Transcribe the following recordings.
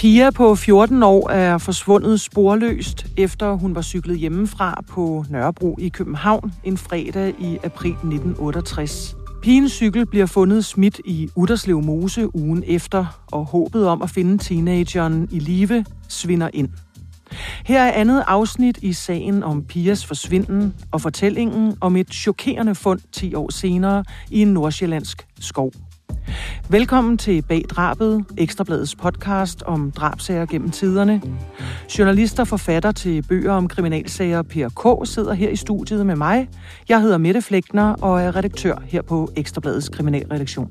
Pia på 14 år er forsvundet sporløst, efter hun var cyklet hjemmefra på Nørrebro i København en fredag i april 1968. Pigens cykel bliver fundet smidt i Utterslev Mose ugen efter, og håbet om at finde teenageren i live svinder ind. Her er andet afsnit i sagen om Pias forsvinden og fortællingen om et chokerende fund 10 år senere i en nordsjællandsk skov. Velkommen til Bag Drabet, Ekstra Bladets podcast om drabsager gennem tiderne. Journalist og forfatter til bøger om kriminalsager Per K. sidder her i studiet med mig. Jeg hedder Mette Fleckner og er redaktør her på Ekstra Bladets kriminalredaktion.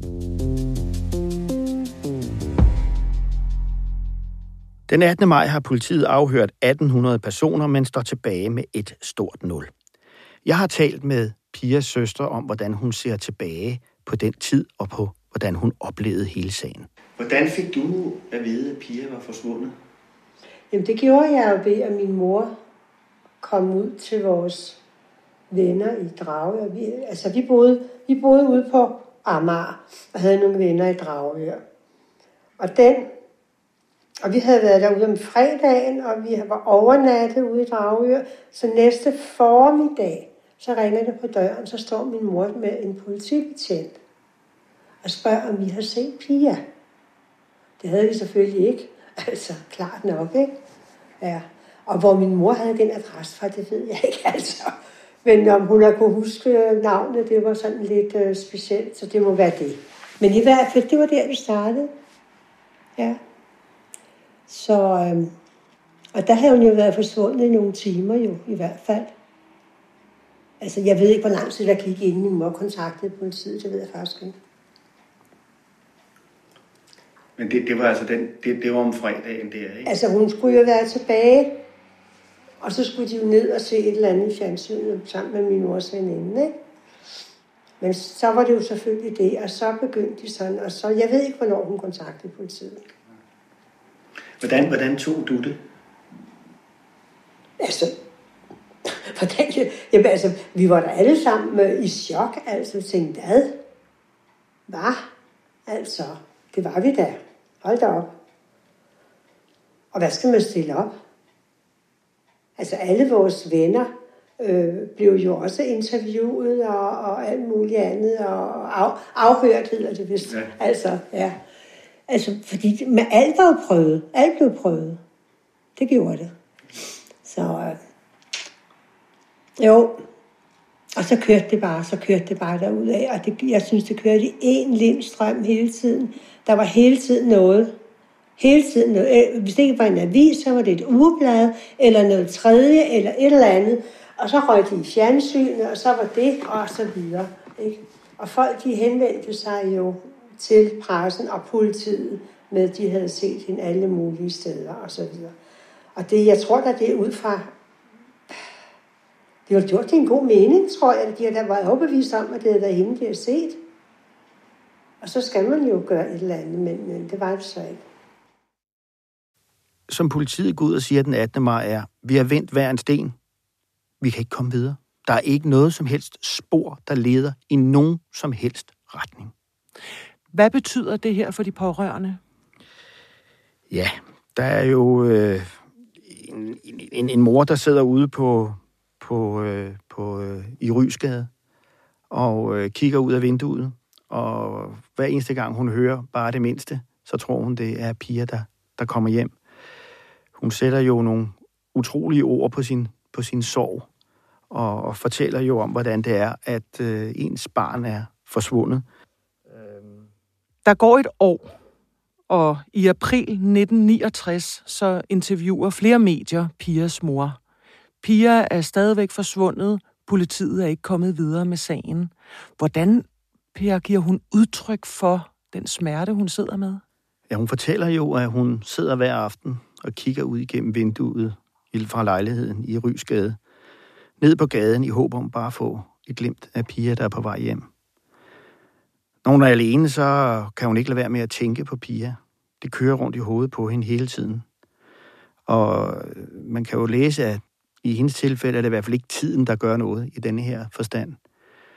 Den 18. maj har politiet afhørt 1800 personer, men står tilbage med et stort nul. Jeg har talt med Pias søster om, hvordan hun ser tilbage på den tid og på, hvordan hun oplevede hele sagen. Hvordan fik du at vide, at Pia var forsvundet? Jamen det gjorde jeg ved, at min mor kom ud til vores venner i Dragør. Vi boede ude på Amager og havde nogle venner i Dragør. Og vi havde været derude om fredagen, og vi var overnattet ude i Dragør. Så næste formiddag, så ringer det på døren, så står min mor med en politibetjent og spørger, om vi har set Pia. Det havde vi selvfølgelig ikke. Altså, klart nok, ikke? Ja. Og hvor min mor havde den adresse fra, det ved jeg ikke, altså. Men om hun har kunne huske navnet, det var sådan lidt specielt, så det må være det. Men i hvert fald, det var der, vi startede. Ja. Så, og der havde hun jo været forsvundet i nogle timer jo, i hvert fald. Altså, jeg ved ikke, hvor lang tid der gik, inden min mor kontaktede politiet, det ved jeg faktisk ikke. Men det var altså det var om fredagen der, ikke? Altså, hun skulle jo være tilbage, og så skulle de jo ned og se et eller andet i fjernsynet sammen med min mors veninde, ikke? Men så var det jo selvfølgelig det, og så begyndte de sådan, og så, jeg ved ikke, hvornår hun kontaktede politiet. Hvordan tog du det? Altså, vi var der alle sammen i chok, altså, tænkte, hvad? Altså, det var vi da. Hold da op. Og hvad skal man stille op? Altså, alle vores venner blev jo også interviewet og alt muligt andet, og afhørt hedder det vist. Ja. Altså, ja. Altså, fordi alt var jo prøvet. Alt blev prøvet. Det gjorde det. Så, jo. Og så kørte det bare derudad. Og jeg synes, det kørte i en lindstrøm hele tiden. Der var hele tiden noget. Hvis det ikke var en avis, så var det et ugeblad, eller noget tredje, eller et eller andet. Og så røg de i fjernsynet, og så var det, og så videre. Ikke? Og folk, de henvendte sig jo til pressen og politiet med, at de havde set hende alle mulige steder, og så videre. Og det, jeg tror da, det er ud fra, det har gjort det en god mening, tror jeg. De har da været overbevist om, at det havde været hende, de har set. Og så skal man jo gøre et eller andet, men det var det så ikke. Som politiet går ud og siger den 18. maj er, vi har vendt hver en sten. Vi kan ikke komme videre. Der er ikke noget som helst spor, der leder i nogen som helst retning. Hvad betyder det her for de pårørende? Ja, der er jo en mor, der sidder ude i Rysgade og kigger ud af vinduet. Og hver eneste gang hun hører bare det mindste, så tror hun, det er Pia, der kommer hjem. Hun sætter jo nogle utrolige ord på sin sorg og fortæller jo om, hvordan det er, at ens barn er forsvundet. Der går et år, og i april 1969 så interviewer flere medier Pias mor. Pia er stadigvæk forsvundet. Politiet er ikke kommet videre med sagen. Hvordan, Per, giver hun udtryk for den smerte, hun sidder med? Ja, hun fortæller jo, at hun sidder hver aften og kigger ud igennem vinduet fra lejligheden i Rysgade. Ned på gaden i håb om bare at få et glimt af Pia, der er på vej hjem. Når hun er alene, så kan hun ikke lade være med at tænke på Pia. Det kører rundt i hovedet på hende hele tiden. Og man kan jo læse, at i hendes tilfælde er det i hvert fald ikke tiden, der gør noget i denne her forstand.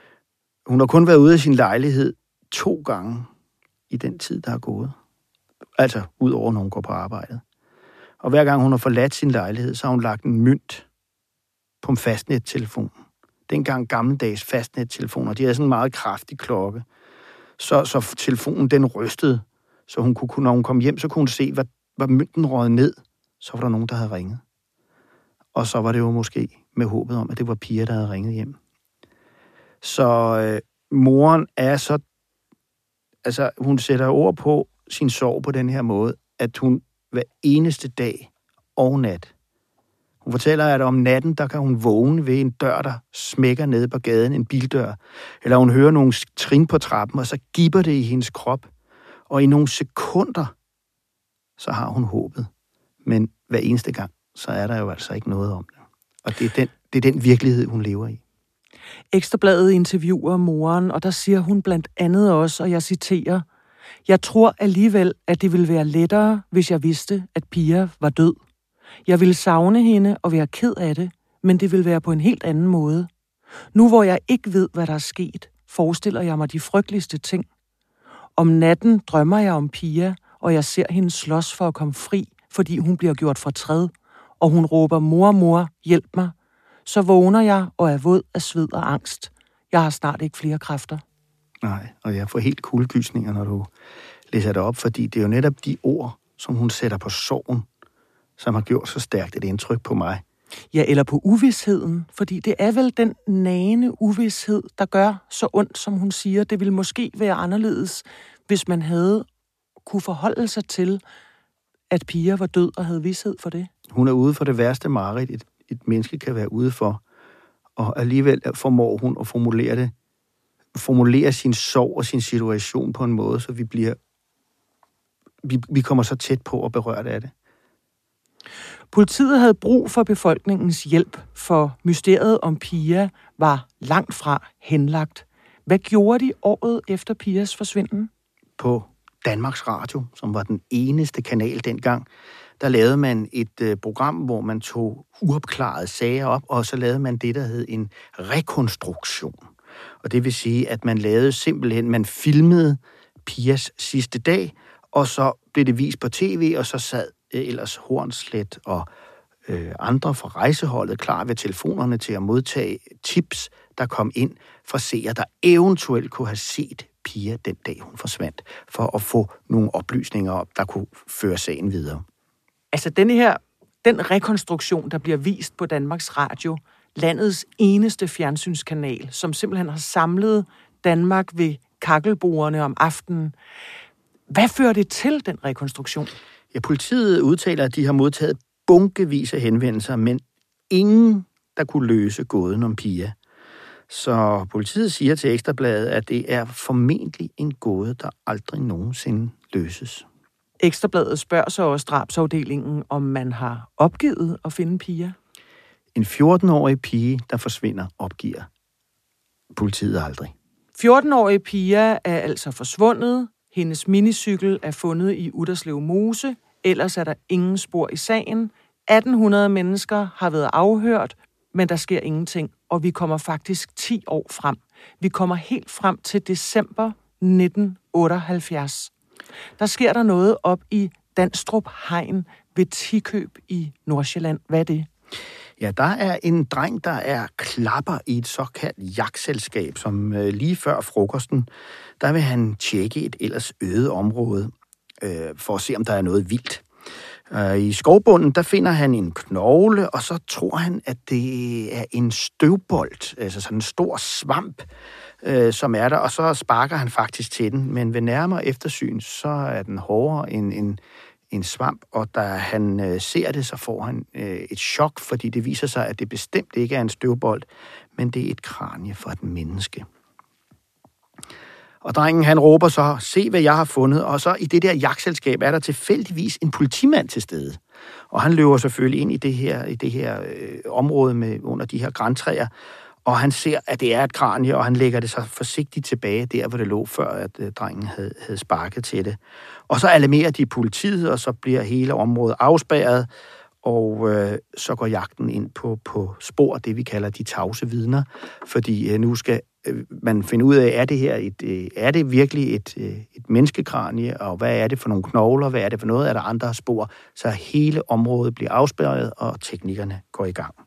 Hun har kun været ude af sin lejlighed 2 gange i den tid, der er gået. Altså, ud over, når hun går på arbejdet. Og hver gang hun har forladt sin lejlighed, så har hun lagt en mønt på en fastnettelefon. Dengang gammeldags fastnettelefoner, de havde sådan en meget kraftig klokke. Så telefonen, den rystede, så hun kunne, når hun kom hjem, så kunne hun se, hvad mønten røg ned. Så var der nogen, der havde ringet. Og så var det jo måske med håbet om, at det var Pia, der havde ringet hjem. Så moren er så... Altså, hun sætter ord på sin sorg på den her måde, at hun hver eneste dag og nat. Hun fortæller, at om natten, der kan hun vågne ved en dør, der smækker nede på gaden, en bildør. Eller hun hører nogle trin på trappen, og så gibber det i hendes krop. Og i nogle sekunder, så har hun håbet. Men hver eneste gang, så er der jo altså ikke noget om det. Og det er den virkelighed, hun lever i. Ekstra Bladet interviewer moren, og der siger hun blandt andet også, og jeg citerer, jeg tror alligevel, at det ville være lettere, hvis jeg vidste, at Pia var død. Jeg ville savne hende og være ked af det, men det ville være på en helt anden måde. Nu hvor jeg ikke ved, hvad der er sket, forestiller jeg mig de frygteligste ting. Om natten drømmer jeg om Pia, og jeg ser hende slås for at komme fri, fordi hun bliver gjort fortræd, og hun råber, mor, mor, hjælp mig. Så vågner jeg og er våd af sved og angst. Jeg har snart ikke flere kræfter. Nej, og jeg får helt kuldegysninger, når du læser det op, fordi det er jo netop de ord, som hun sætter på sorgen, som har gjort så stærkt et indtryk på mig. Ja, eller på uvisheden, fordi det er vel den nagende uvished, der gør så ondt, som hun siger. Det ville måske være anderledes, hvis man havde kunne forholde sig til, at Pia var død og havde vished for det. Hun er ude for det værste mareridt, et menneske kan være ude for, og alligevel formår hun at formulere sin sorg og sin situation på en måde, så vi kommer så tæt på at berøre det af det. Politiet havde brug for befolkningens hjælp, for mysteriet om Pia var langt fra henlagt. Hvad gjorde de året efter Pias forsvinden? På Danmarks Radio, som var den eneste kanal dengang, der lavede man et program, hvor man tog uopklarede sager op, og så lavede man det, der hed en rekonstruktion. Og det vil sige, at man filmede Pias sidste dag, og så blev det vist på tv, og så sad ellers Hornslet og andre fra rejseholdet klar ved telefonerne til at modtage tips, der kom ind fra seere, der eventuelt kunne have set Pia den dag, hun forsvandt, for at få nogle oplysninger op, der kunne føre sagen videre. Altså den rekonstruktion, der bliver vist på Danmarks Radio, landets eneste fjernsynskanal, som simpelthen har samlet Danmark ved kakkelbordene om aftenen. Hvad fører det til, den rekonstruktion? Ja, politiet udtaler, at de har modtaget bunkevis af henvendelser, men ingen, der kunne løse gåden om Pia. Så politiet siger til Ekstra Bladet, at det er formentlig en gåde, der aldrig nogensinde løses. Ekstra Bladet spørger så også drabsafdelingen, om man har opgivet at finde Pia. En 14-årig pige, der forsvinder, opgiver politiet aldrig. 14-årige Pia er altså forsvundet. Hendes minicykel er fundet i Utterslev Mose. Ellers er der ingen spor i sagen. 1800 mennesker har været afhørt, men der sker ingenting. Og vi kommer faktisk 10 år frem. Vi kommer helt frem til december 1978. Der sker der noget op i Danstrup Hegn ved Tikøb i Nordsjælland. Hvad er det? Ja, der er en dreng, der er klapper i et såkaldt jagtselskab, som lige før frokosten, der vil han tjekke et ellers øde område for at se, om der er noget vildt. I skovbunden, der finder han en knogle, og så tror han, at det er en støvbold, altså sådan en stor svamp, som er der, og så sparker han faktisk til den, men ved nærmere eftersyn, så er den hårdere end en svamp, og da han ser det, så får han et chok, fordi det viser sig, at det bestemt ikke er en støvbold, men det er et kranie fra et menneske. Og drengen, han råber så, se hvad jeg har fundet, og så i det der jagtselskab er der tilfældigvis en politimand til stede. Og han løber selvfølgelig ind i det her område under de her grantræer, og han ser, at det er et kranie, og han lægger det så forsigtigt tilbage der, hvor det lå, før at drengen havde sparket til det. Og så alarmerer de politiet, og så bliver hele området afspærret, og så går jagten ind på spor, det vi kalder de tavse vidner, fordi nu skal man finder ud af, er det virkelig et menneskekranie, og hvad er det for nogle knogler, hvad er det for noget, er der andre spor, så hele området bliver afspærret, og teknikkerne går i gang.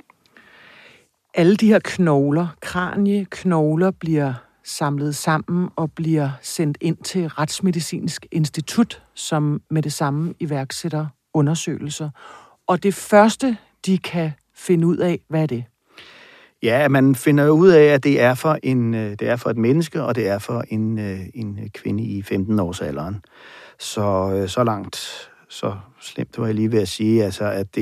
Alle de her knogler, kranieknogler, bliver samlet sammen og bliver sendt ind til Retsmedicinsk Institut, som med det samme iværksætter undersøgelser. Og det første, de kan finde ud af, hvad er det? Ja, man finder ud af, at det er for et menneske, og det er for en kvinde i 15-årsalderen. Så langt, så slemt var jeg lige ved at sige, altså, at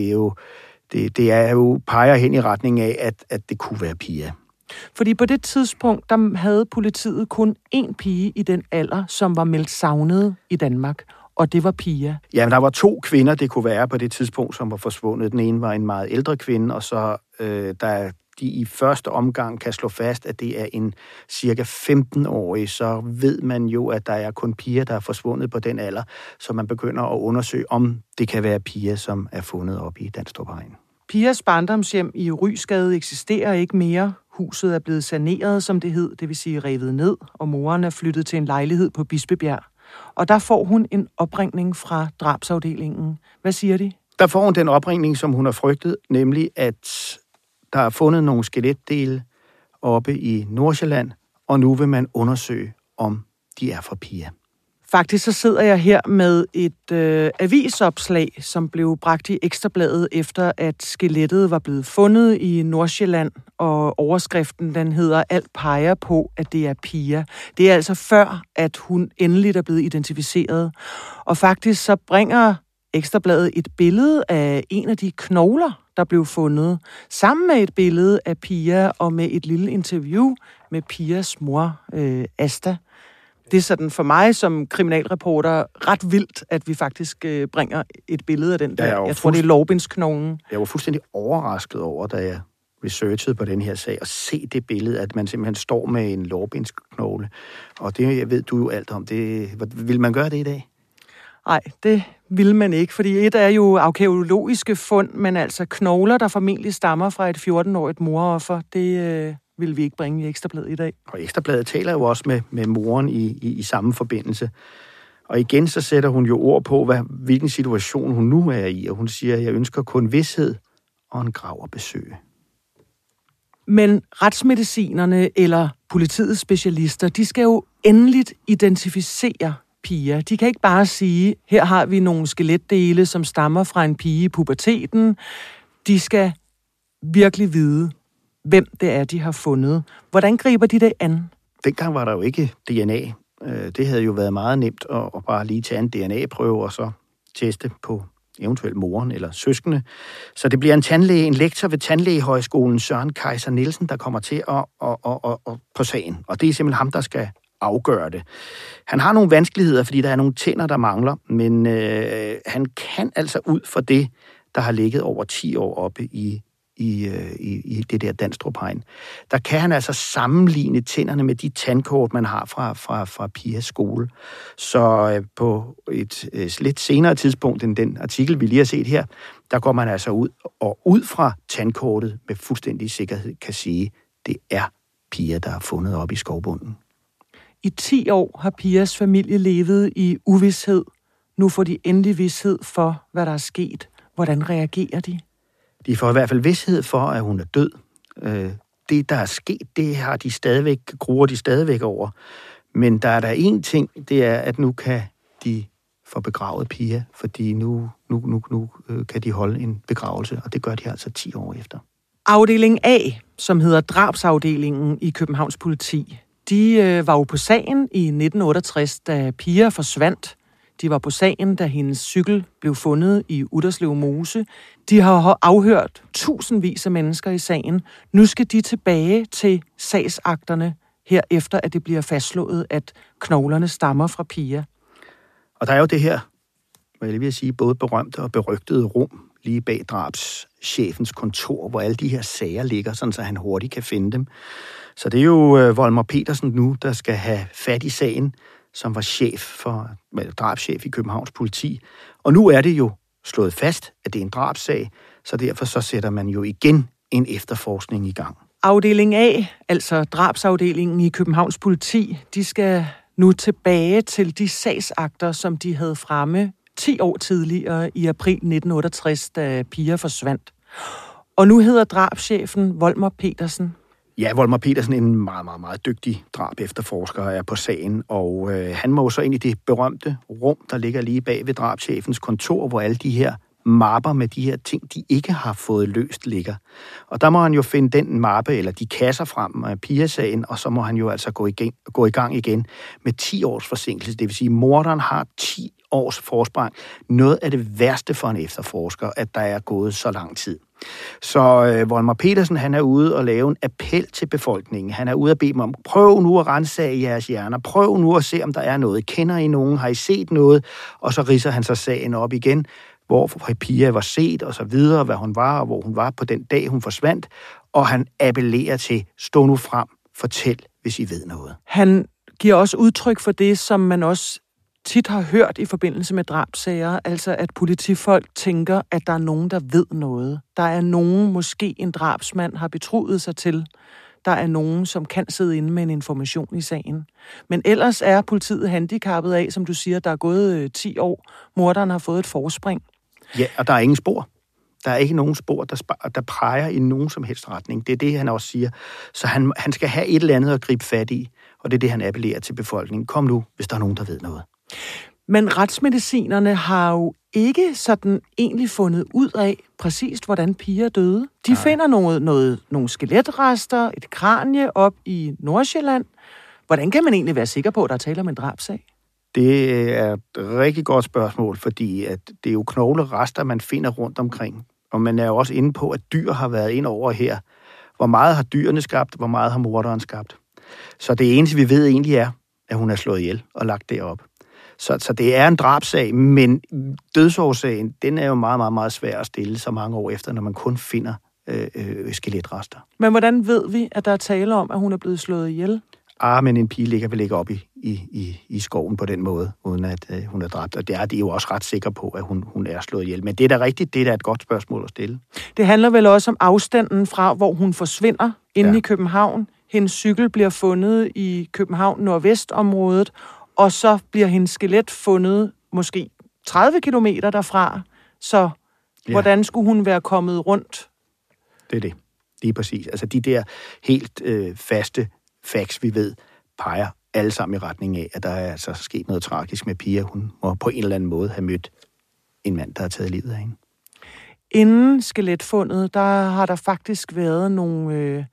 det er jo peger hen i retning af, at det kunne være Pia. Fordi på det tidspunkt, der havde politiet kun én pige i den alder, som var meldt savnet i Danmark, og det var Pia. Jamen, der var 2 kvinder, det kunne være på det tidspunkt, som var forsvundet. Den ene var en meget ældre kvinde, og så der de i første omgang kan slå fast, at det er en cirka 15-årig, så ved man jo, at der er kun piger, der er forsvundet på den alder, så man begynder at undersøge, om det kan være piger, som er fundet op i Danstrup Hegn. Pias barndomshjem i Rysgade eksisterer ikke mere. Huset er blevet saneret, som det hed, det vil sige revet ned, og moren er flyttet til en lejlighed på Bispebjerg. Og der får hun en opringning fra drabsafdelingen. Hvad siger de? Der får hun den opringning, som hun har frygtet, nemlig at der er fundet nogle skeletdele oppe i Nordsjælland, og nu vil man undersøge, om de er fra Pia. Faktisk så sidder jeg her med et avisopslag, som blev bragt i Ekstrabladet efter, at skelettet var blevet fundet i Nordsjælland, og overskriften den hedder "Alt peger på, at det er Pia". Det er altså før, at hun endelig er blevet identificeret. Og faktisk så bringer Ekstrabladet et billede af en af de knogler, der blev fundet, sammen med et billede af Pia og med et lille interview med Pias mor, Asta. Det er sådan for mig som kriminalreporter ret vildt, at vi faktisk bringer et billede af den der. Jeg tror, det er lårbensknoglen. Jeg var fuldstændig overrasket over, da jeg researchede på den her sag, og se det billede, at man simpelthen står med en lårbensknogle. Og det ved du jo alt om. Vil man gøre det i dag? Nej, det vil man ikke, fordi et er jo arkæologiske fund, men altså knogler, der formentlig stammer fra et 14-årigt moroffer, det vil vi ikke bringe i Ekstrabladet i dag. Og Ekstrabladet taler jo også med moren i samme forbindelse. Og igen så sætter hun jo ord på, hvilken situation hun nu er i, og hun siger, at jeg ønsker kun vished og en grav at besøge. Men retsmedicinerne eller politiets specialister, de skal jo endeligt identificere Pia. De kan ikke bare sige, her har vi nogle skeletdele, som stammer fra en pige i puberteten. De skal virkelig vide, hvem det er, de har fundet. Hvordan griber de det an? Dengang var der jo ikke DNA. Det havde jo været meget nemt at bare lige tage en DNA-prøve og så teste på eventuelt moren eller søskende. Så det bliver en lektor ved Tandlægehøjskolen, Søren Kaiser Nielsen, der kommer til at på sagen. Og det er simpelthen ham, der skal afgøre det. Han har nogle vanskeligheder, fordi der er nogle tænder, der mangler, men han kan altså ud for det, der har ligget over 10 år oppe i det der Danstrup Hegn. Der kan han altså sammenligne tænderne med de tandkort, man har fra Pias skole. Så på et lidt senere tidspunkt end den artikel, vi lige har set her, der går man altså ud fra tandkortet med fuldstændig sikkerhed kan sige, det er Pia, der er fundet op i skovbunden. I 10 år har Pias familie levet i uvished. Nu får de endelig vished for, hvad der er sket. Hvordan reagerer de? De får i hvert fald vished for, at hun er død. Det, der er sket, det har gruer de stadigvæk over. Men der er der én ting, det er, at nu kan de få begravet Pia, fordi nu kan de holde en begravelse, og det gør de altså 10 år efter. Afdeling A, som hedder drabsafdelingen i Københavns politi, de var jo på sagen i 1968, da Pia forsvandt. De var på sagen, da hendes cykel blev fundet i Utterslev Mose. De har afhørt tusindvis af mennesker i sagen. Nu skal de tilbage til sagsakterne, herefter at det bliver fastslået, at knoglerne stammer fra Pia. Og der er jo det her, hvad jeg vil sige, både berømte og berygtede rum lige bag drabschefens kontor, hvor alle de her sager ligger, sådan så han hurtigt kan finde dem. Så det er jo Volmer Petersen nu, der skal have fat i sagen, som var drabschef i Københavns politi. Og nu er det jo slået fast, at det er en drabssag, så derfor så sætter man jo igen en efterforskning i gang. Afdeling A, altså drabsafdelingen i Københavns Politi, de skal nu tilbage til de sagsakter, som de havde fremme 10 år tidligere i april 1968, da Pia forsvandt. Og nu hedder drabschefen Volmer Petersen. Ja, Volmer Petersen er en meget, meget, meget dygtig drab-efterforsker er på sagen, og han må så ind i det berømte rum, der ligger lige bag ved drabschefens kontor, hvor alle de her mapper med de her ting, de ikke har fået løst, ligger. Og der må han jo finde den mappe, eller de kasser frem af Pia-sagen, og så må han jo altså gå i gang igen med 10 års forsinkelse. Det vil sige, at morderen har 10 års forsprang. Noget af det værste for en efterforsker, at der er gået så lang tid. Så Volmer Petersen, han er ude og lave en appel til befolkningen. Han er ude og bede dem om, prøv nu at ransage jeres hjerner. Prøv nu at se, om der er noget. Kender I nogen? Har I set noget? Og så ridser han så sagen op igen, hvor Pia var set, og så videre, hvad hun var, og hvor hun var på den dag, hun forsvandt. Og han appellerer til, stå nu frem, fortæl, hvis I ved noget. Han giver også udtryk for det, som man også tit har hørt i forbindelse med drabsager, altså at politifolk tænker, at der er nogen, der ved noget. Der er nogen, måske en drabsmand har betroet sig til. Der er nogen, som kan sidde inde med en information i sagen. Men ellers er politiet handicappet af, som du siger, der er gået 10 år. Morderen har fået et forspring. Ja, og der er ingen spor. Der er ikke nogen spor, der peger i nogen som helst retning. Det er det, han også siger. Så han skal have et eller andet at gribe fat i, og det er det, han appellerer til befolkningen. Kom nu, hvis der er nogen, der ved noget. Men retsmedicinerne har jo ikke sådan egentlig fundet ud af præcist, hvordan Pia døde. De finder nogle skeletrester, et kranie op i Nordsjælland. Hvordan kan man egentlig være sikker på, at der er tale om en drabsag? Det er et rigtig godt spørgsmål, fordi at det er jo knoglerester, man finder rundt omkring. Og man er jo også inde på, at dyr har været ind over her. Hvor meget har dyrene skabt, hvor meget har morderen skabt. Så det eneste, vi ved egentlig er, at hun er slået ihjel og lagt derop. Så det er en drabsag, men dødsårsagen, den er jo meget, meget, meget svær at stille så mange år efter, når man kun finder skeletrester. Men hvordan ved vi, at der er tale om, at hun er blevet slået ihjel? Men en pige ligger vel ikke op i skoven på den måde, uden at hun er dræbt. Og det er de jo også ret sikre på, at hun er slået ihjel. Men det er da rigtigt, det er da et godt spørgsmål at stille. Det handler vel også om afstanden fra, hvor hun forsvinder inde i København. Hendes cykel bliver fundet i København Nordvestområdet, og så bliver hendes skelet fundet måske 30 kilometer derfra. Så hvordan skulle hun være kommet rundt? Det er det. Lige præcis. Altså de der helt faste facts, vi ved, peger alle sammen i retning af, at der er altså sket noget tragisk med Pia. Hun må på en eller anden måde have mødt en mand, der har taget livet af hende. Inden skeletfundet, der har der faktisk været nogle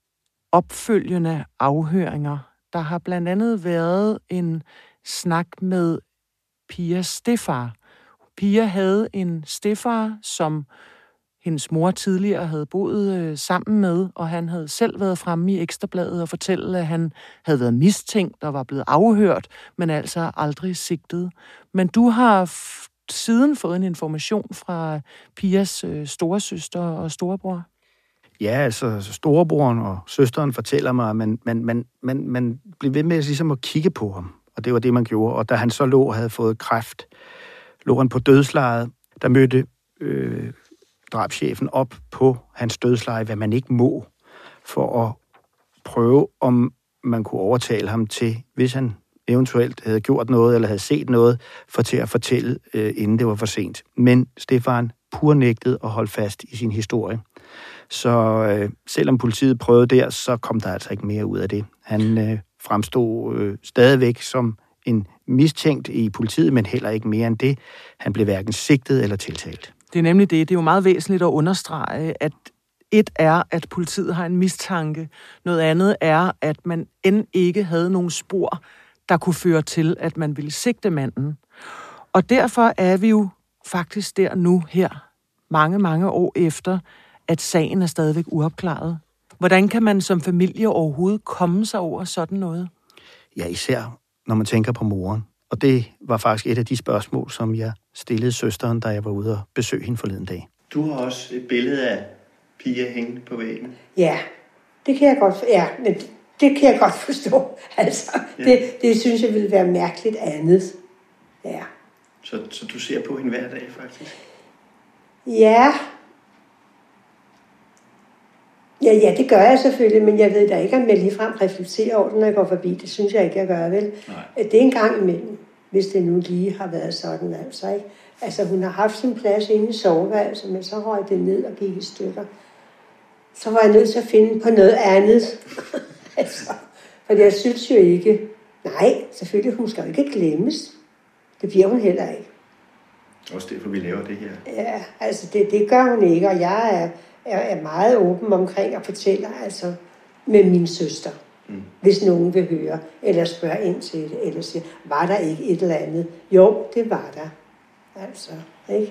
opfølgende afhøringer. Der har blandt andet været en snak med Pias stedfar. Pia havde en stedfar, som hendes mor tidligere havde boet sammen med, og han havde selv været fremme i Ekstra Bladet og fortælle, at han havde været mistænkt og var blevet afhørt, men altså aldrig sigtet. Men du har siden fået en information fra Pias storesøster og storebror. Ja, altså storebroren og søsteren fortæller mig, at man blev ved med ligesom at kigge på ham, og det var det, man gjorde. Og da han så lå og havde fået kræft, lå han på dødslejet, der mødte drabschefen op på hans dødsleje, hvad man ikke må, for at prøve, om man kunne overtale ham til, hvis han eventuelt havde gjort noget, eller havde set noget, til at fortælle, inden det var for sent. Men Stefan purnægtede at holde fast i sin historie. Så selvom politiet prøvede der, så kom der altså ikke mere ud af det. Han fremstod stadigvæk som en mistænkt i politiet, men heller ikke mere end det. Han blev hverken sigtet eller tiltalt. Det er nemlig det. Det er jo meget væsentligt at understrege, at et er, at politiet har en mistanke. Noget andet er, at man end ikke havde nogen spor, der kunne føre til, at man ville sigte manden. Og derfor er vi jo faktisk der nu her, mange, mange år efter, at sagen er stadigvæk uopklaret. Hvordan kan man som familie overhovedet komme sig over sådan noget? Ja, især når man tænker på moren. Og det var faktisk et af de spørgsmål, som jeg stillede søsteren, da jeg var ude og besøge hende forleden dag. Du har også et billede af Pia hængende på væggen. Ja, det kan jeg godt, men det kan jeg godt forstå. Altså, ja. Det synes jeg ville være mærkeligt andet. Ja. Så du ser på hende hver dag, faktisk? Ja. Ja, det gør jeg selvfølgelig, men jeg ved da ikke, om jeg ligefrem reflekterer over det, når jeg går forbi. Det synes jeg ikke, jeg gør, vel? Nej. Det er en gang imellem, hvis det nu lige har været sådan, altså, ikke? Altså, hun har haft sin plads inde i soveværelset, men så røg det ned og gik i stykker. Så var jeg nødt til at finde på noget andet. Altså, for jeg synes jo ikke... Nej, selvfølgelig, hun skal jo ikke glemmes. Det bliver hun heller ikke. Også derfor, vi laver det her. Ja, altså det gør hun ikke, og jeg er meget åben omkring at fortælle, altså med min søster, hvis nogen vil høre, eller spørge ind til det, eller siger, var der ikke et eller andet? Jo, det var der. Altså, ikke?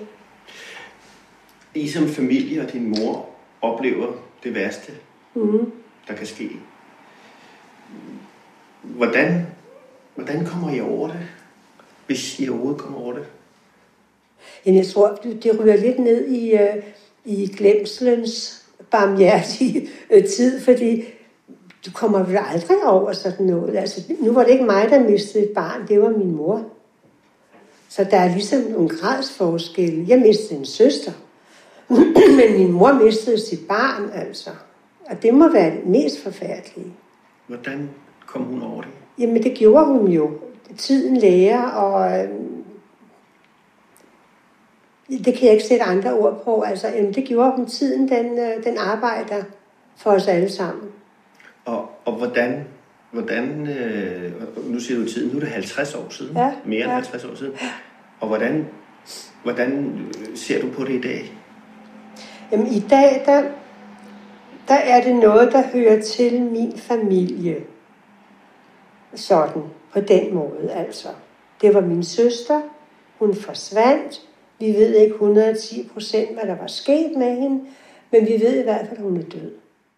I som familie og din mor oplever det værste, der kan ske. Hvordan kommer I over det, hvis I overhovedet kommer over det? Jamen, jeg tror, det ryger lidt ned i glemselens barmhjertige tid, fordi du kommer vel aldrig over sådan noget. Altså, nu var det ikke mig, der mistede et barn, det var min mor. Så der er ligesom nogle gradsforskelle. Jeg mistede en søster, men min mor mistede sit barn, altså. Og det må være det mest forfærdelige. Hvordan kom hun over det? Jamen, det gjorde hun jo. Tiden lærer, og det kan jeg ikke sætte andre ord på. Altså, det gjorde hun. Tiden, den arbejder for os alle sammen. Og hvordan nu siger du tiden, nu er det 50 år siden, mere end 50 år siden. Og hvordan ser du på det i dag? Jamen, i dag, der er det noget, der hører til min familie. Sådan, på den måde, altså. Det var min søster, hun forsvandt. Vi ved ikke 110%, hvad der var sket med hende, men vi ved i hvert fald, at hun er død.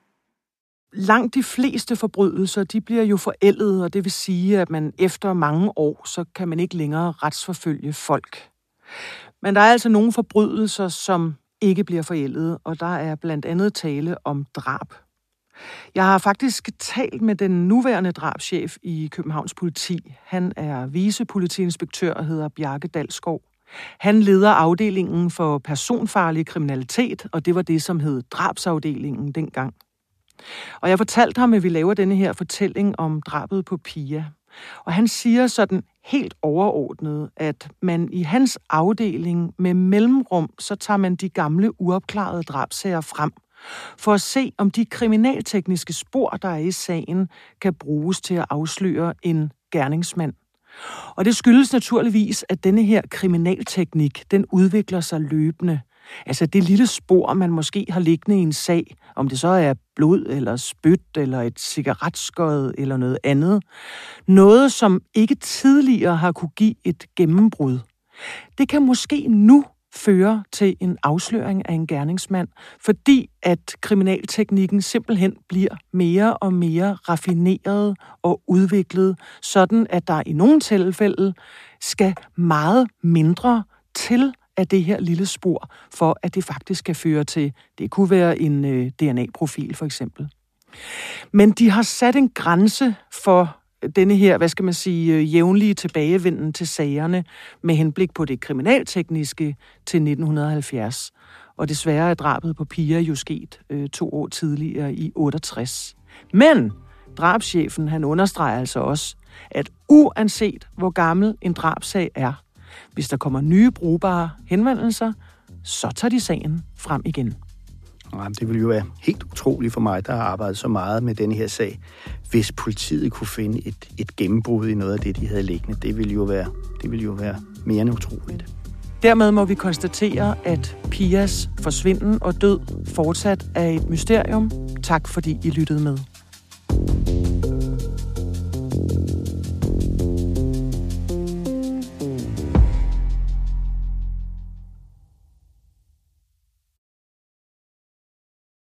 Langt de fleste forbrydelser, de bliver jo forældet, og det vil sige, at man efter mange år, så kan man ikke længere retsforfølge folk. Men der er altså nogle forbrydelser, som ikke bliver forældet, og der er blandt andet tale om drab. Jeg har faktisk talt med den nuværende drabschef i Københavns Politi. Han er vicepolitiinspektør og hedder Bjarke Dalskov. Han leder afdelingen for personfarlig kriminalitet, og det var det, som hed drabsafdelingen dengang. Og jeg fortalte ham, at vi laver denne her fortælling om drabet på Pia. Og han siger sådan helt overordnet, at man i hans afdeling med mellemrum, så tager man de gamle uopklarede drabsager frem, for at se, om de kriminaltekniske spor, der er i sagen, kan bruges til at afsløre en gerningsmand. Og det skyldes naturligvis, at denne her kriminalteknik, den udvikler sig løbende. Altså det lille spor, man måske har liggende i en sag, om det så er blod eller spyt eller et cigaretskod eller noget andet. Noget, som ikke tidligere har kunne give et gennembrud. Det kan måske nu føre til en afsløring af en gerningsmand, fordi at kriminalteknikken simpelthen bliver mere og mere raffineret og udviklet, sådan at der i nogle tilfælde skal meget mindre til af det her lille spor, for at det faktisk kan føre til, det kunne være en DNA-profil for eksempel. Men de har sat en grænse for denne her, jævnlige tilbagevenden til sagerne med henblik på det kriminaltekniske til 1970. Og desværre er drabet på Pia jo sket 2 år tidligere i 68. Men drabschefen, han understreger altså også, at uanset hvor gammel en drabsag er, hvis der kommer nye brugbare henvendelser, så tager de sagen frem igen. Det ville jo være helt utroligt for mig, der har arbejdet så meget med denne her sag, hvis politiet kunne finde et gennembrud i noget af det, de havde liggende. Det ville jo være mere end utroligt. Dermed må vi konstatere, at Pias forsvinden og død fortsat er et mysterium. Tak fordi I lyttede med.